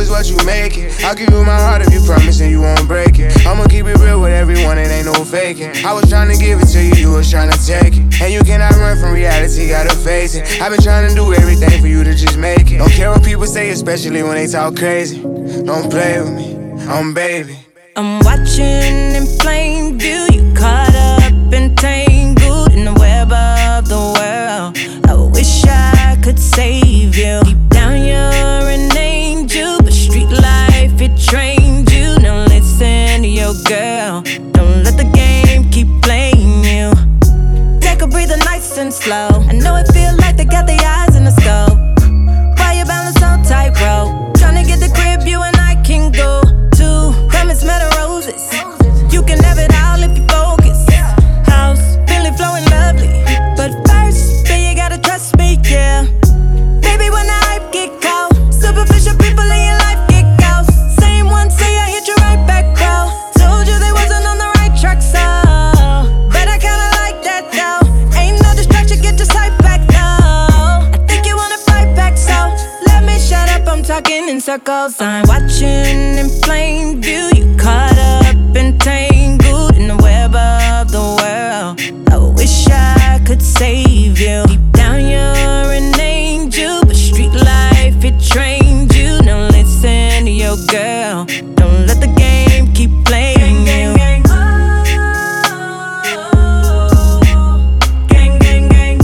is what you make it. I'll give you my heart if you promise and you won't break it. I'ma keep it real with everyone, it ain't no faking. I was trying to give it to you, you was trying to take it. And you cannot run from reality, gotta face it. I've been trying to do everything for you to just make it. Don't care what people say, especially when they talk crazy. Don't play with me, I'm baby. I'm watching in plain view, you caught up and tangled in the web of the world. I wish I could save you. Deep down you're an angel, but street life, it trained you. Now listen to your girl, don't let the game keep playing you. Take a breather nice and slow. I know it feel like they got their eyes in the scope. Why you balance on tightrope? Tryna get the crib, you and I can go to. Come and smell the roses. You can have it all if you focus. House, feeling flowing lovely. But first, baby, you gotta trust me, yeah. Baby, when the hype get cold, superficial people in your life get ghost. Same one say I hit you right back, bro. Told you they wasn't on the right track, so but I kinda like that, though. Ain't no distraction, get your sight back, though. I think you wanna fight back, so let me shut up, I'm talking in circles. I'm watching in plain view, you caught up and tangled in the web of the world. I wish I could save you. Deep down you're an angel, but street life, it trained you. Now listen to your girl, don't let the game keep playing you. Gang, gang, gang.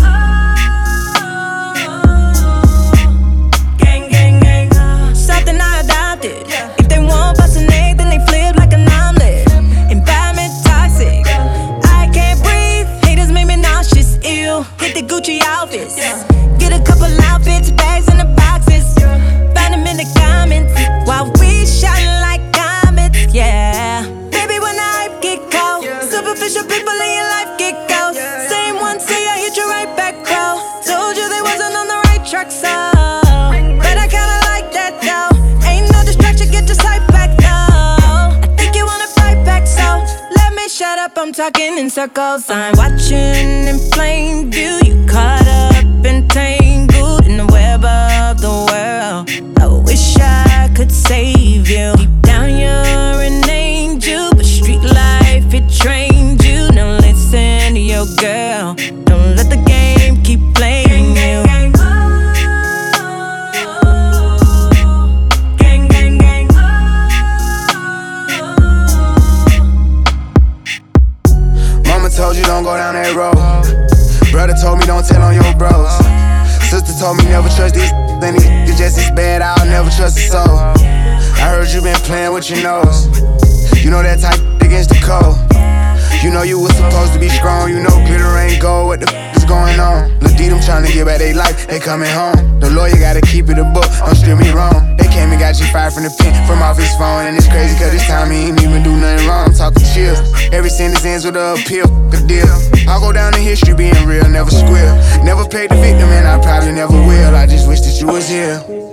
Gang, gang, gang. Something I adopted. If they want bust an egg, then they flip like an omelet. Environment toxic, I can't breathe. Haters make me nauseous, ew. Hit the Gucci outfits, get a couple outfits, bags in the boxes. Find them in the comments while we shine like comets, yeah. Baby, when the hype get cold, superficial people in your life get ghost. Same one say I hit you right back, bro. Told you they wasn't on the right track, so but I kinda like that, though. Ain't no distraction, get your sight back, though. I think you wanna fight back, so let me shut up, I'm talking in circles. I'm watching in plain view, you caught up and tangled in the web of the world. I wish I could save you. Deep down you're an angel, but street life, it trained you. Now listen to your girl, don't let the game keep playing you. Gang, gang, gang. Mama told you don't go down that road. Brother told me don't tell on your bros. Sister told me never trust these then these just as bad, I'll never trust a soul. I heard you been playing with your nose. You know that type against the cold. You know you was supposed to be strong. You know glitter ain't gold. What the is going on? Lil' D, them tryna get back they life, they coming home. The lawyer gotta keep it a book, don't steer me wrong. They came and got you fired from the pen, from off his phone. And it's crazy cause this time he ain't even do nothing wrong. I'm talking chill. Every sentence ends with a appeal, a deal. I'll go down in history being real, never squeal. Never played the victim and I probably never will. I just wish that you was here.